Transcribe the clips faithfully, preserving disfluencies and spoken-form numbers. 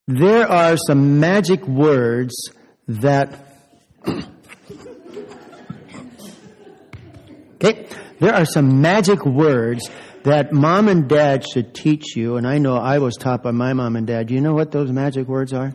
There are some magic words that... Okay, there are some magic words that mom and dad should teach you, and I know I was taught by my mom and dad. Do you know what those magic words are?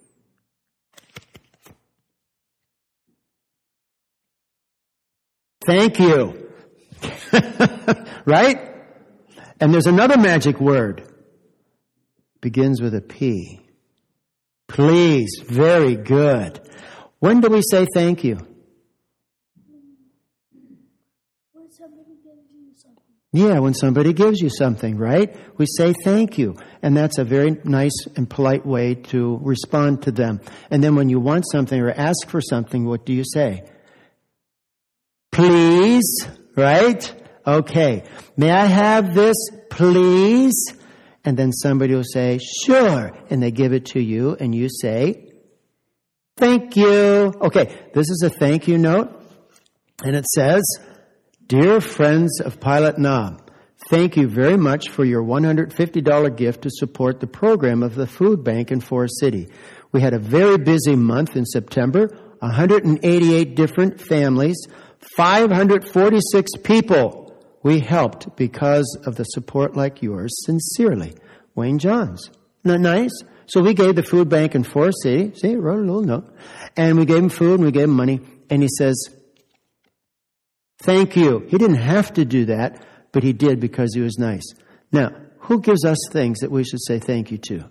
Thank you. Right? And there's another magic word. Begins with a P. Please. Very good. When do we say thank you? When somebody gives you something. Yeah, when somebody gives you something, right? We say thank you. And that's a very nice and polite way to respond to them. And then when you want something or ask for something, what do you say? Please, right? Okay. May I have this, please? And then somebody will say, sure. And they give it to you and you say, thank you. Okay, this is a thank you note. And it says, Dear friends of Pilot Knob, thank you very much for your one hundred fifty dollars gift to support the program of the food bank in Forest City. We had a very busy month in September, one hundred eighty-eight different families, five hundred forty-six people we helped because of the support like yours. Sincerely, Wayne Johns. Isn't that nice? So we gave the food bank in Forest City, see, wrote a little note, and we gave him food and we gave him money, and he says, thank you. He didn't have to do that, but he did because he was nice. Now, who gives us things that we should say thank you to?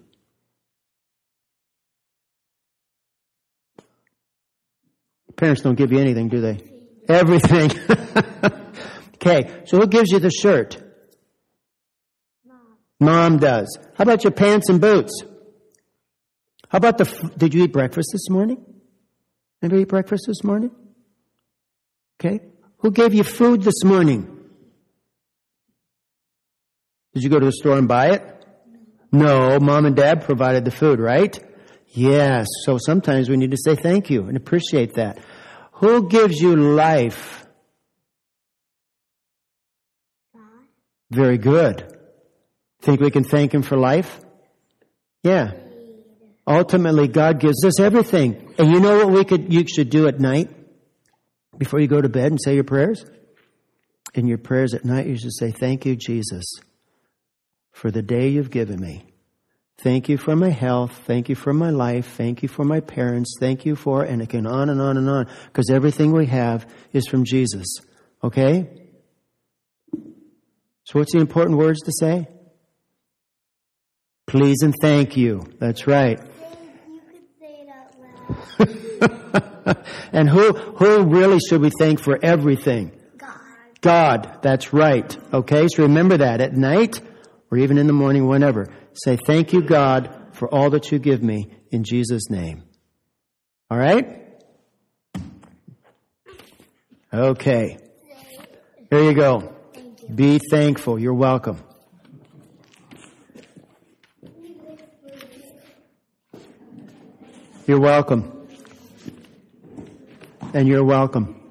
Parents don't give you anything, do they? Everything. Okay, so who gives you the shirt? Mom. Mom does. How about your pants and boots? How about the... F- Did you eat breakfast this morning? Anybody eat breakfast this morning? Okay. Who gave you food this morning? Did you go to the store and buy it? No, mom and dad provided the food, right? Yes. So sometimes we need to say thank you and appreciate that. Who gives you life? God. Very good. Think we can thank Him for life? Yeah. Ultimately, God gives us everything. And you know what we could, you should do at night? Before you go to bed and say your prayers? In your prayers at night, you should say, thank you, Jesus, for the day you've given me. Thank you for my health. Thank you for my life. Thank you for my parents. Thank you for, and it can on and on and on, because everything we have is from Jesus. Okay? So what's the important words to say? Please and thank you. That's right. You could say it out loud. And who who really should we thank for everything? God. God. That's right. Okay, so remember that at night or even in the morning, whenever. Say, thank you, God, for all that you give me in Jesus' name. All right? Okay. Here you go. Thank you. Be thankful. You're welcome. You're welcome. And you're welcome.